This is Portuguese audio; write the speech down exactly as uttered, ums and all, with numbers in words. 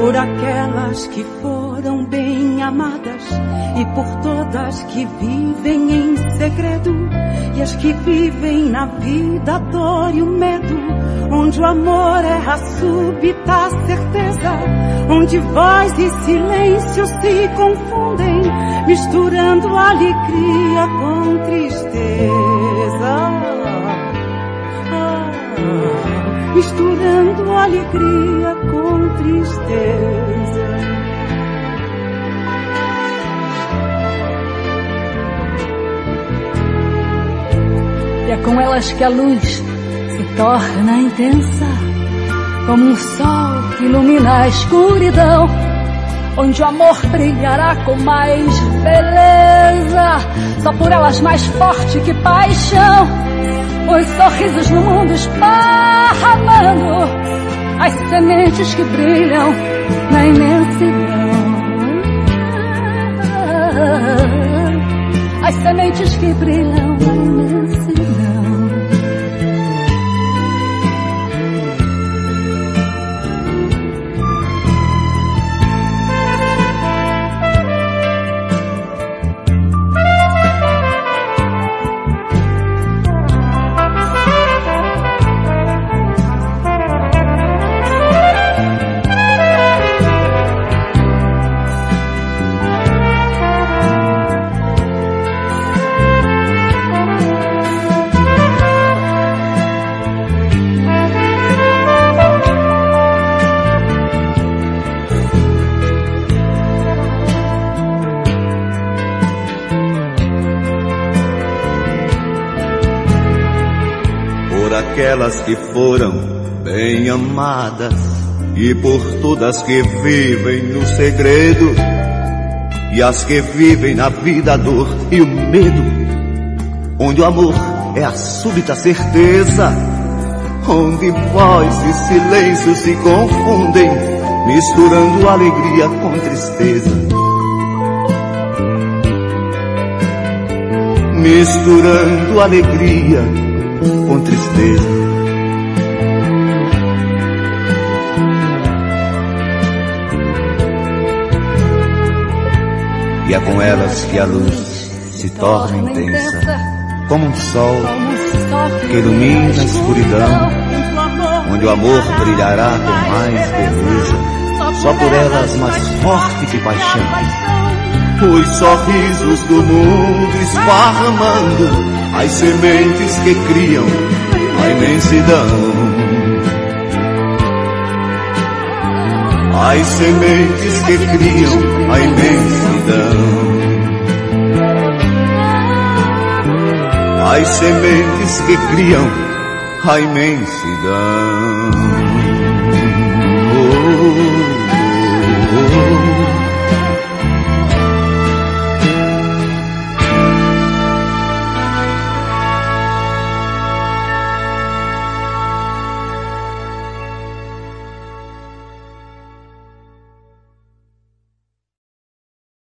por aquelas que foram bem amadas e por todas que vivem em segredo, e as que vivem na vida a dor e o medo, onde o amor é a súbita certeza, onde voz e silêncio se confundem, misturando alegria com tristeza, ah, misturando alegria com tristeza. E é com elas que a luz se torna intensa, como um sol que ilumina a escuridão, onde o amor brilhará com mais beleza, só por elas mais forte que paixão. Os sorrisos no mundo esparramando, as sementes que brilham na imensidão, as sementes que brilham na imensidão. Aquelas que foram bem amadas e por todas que vivem no segredo, e as que vivem na vida a dor e o medo, onde o amor é a súbita certeza, onde voz e silêncio se confundem, misturando alegria com tristeza, misturando alegria com tristeza. E é com elas que a luz se torna intensa, como um sol que ilumina a escuridão, onde o amor brilhará com mais beleza, só por elas mais forte que paixão. Os sorrisos do mundo esparramando, as sementes que criam a imensidão, as sementes que criam a imensidão, as sementes que criam a imensidão. Oh, oh, oh.